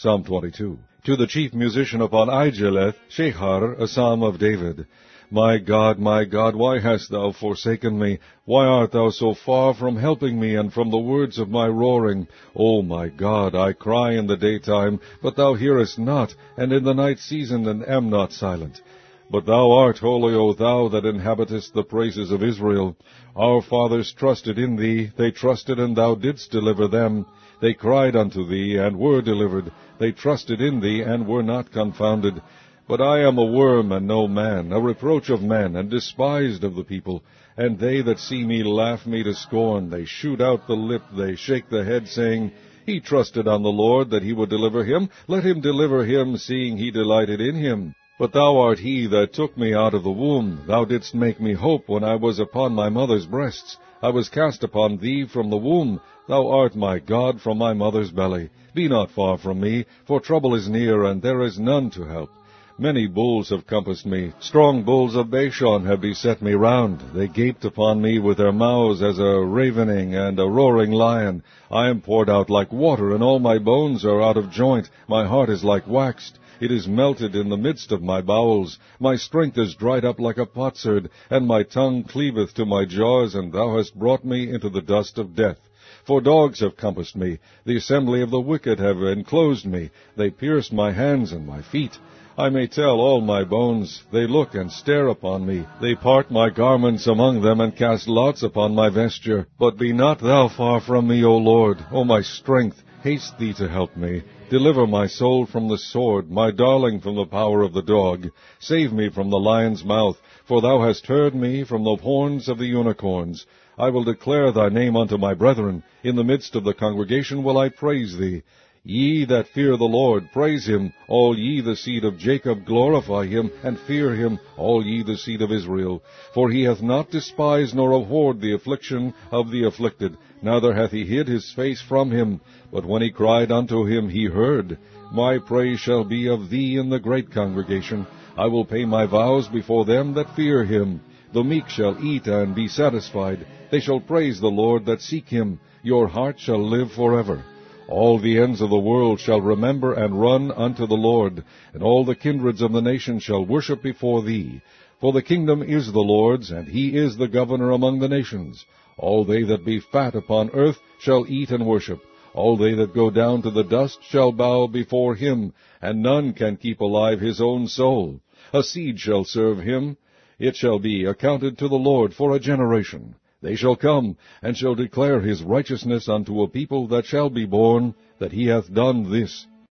Psalm 22. To the chief musician upon Aijeleth, Shechar, a psalm of David. My God, why hast thou forsaken me? Why art thou so far from helping me, and from the words of my roaring? O my God, I cry in the daytime, but thou hearest not, and in the night season, and am not silent. But thou art holy, O thou that inhabitest the praises of Israel. Our fathers trusted in thee, they trusted, and thou didst deliver them. They cried unto thee, and were delivered. They trusted in thee, and were not confounded. But I am a worm, and no man, a reproach of men, and despised of the people. And they that see me laugh me to scorn. They shoot out the lip, they shake the head, saying, He trusted on the Lord, that he would deliver him. Let him deliver him, seeing he delighted in him. But thou art he that took me out of the womb. Thou didst make me hope when I was upon my mother's breasts. I was cast upon thee from the womb. Thou art my God from my mother's belly. Be not far from me, for trouble is near, and there is none to help. Many bulls have compassed me. Strong bulls of Bashan have beset me round. They gaped upon me with their mouths as a ravening and a roaring lion. I am poured out like water, and all my bones are out of joint. My heart is like waxed. It is melted in the midst of my bowels. My strength is dried up like a potsherd, and my tongue cleaveth to my jaws, and thou hast brought me into the dust of death. For dogs have compassed me. The assembly of the wicked have enclosed me. They pierced my hands and my feet. I may tell all my bones. They look and stare upon me. They part my garments among them, and cast lots upon my vesture. But be not thou far from me, O Lord. O my strength, haste thee to help me. Deliver my soul from the sword, my darling from the power of the dog. Save me from the lion's mouth, for thou hast heard me from the horns of the unicorns. I will declare thy name unto my brethren. In the midst of the congregation will I praise thee. Ye that fear the Lord, praise him. All ye the seed of Jacob, glorify him, and fear him, all ye the seed of Israel. For he hath not despised nor abhorred the affliction of the afflicted, neither hath he hid his face from him. But when he cried unto him, he heard. My praise shall be of thee in the great congregation. I will pay my vows before them that fear him. The meek shall eat and be satisfied. They shall praise the Lord that seek him. Your heart shall live forever. All the ends of the world shall remember and run unto the Lord, and all the kindreds of the nations shall worship before thee. For the kingdom is the Lord's, and he is the governor among the nations. All they that be fat upon earth shall eat and worship. All they that go down to the dust shall bow before him, and none can keep alive his own soul. A seed shall serve him. It shall be accounted to the Lord for a generation. They shall come, and shall declare his righteousness unto a people that shall be born, that he hath done this.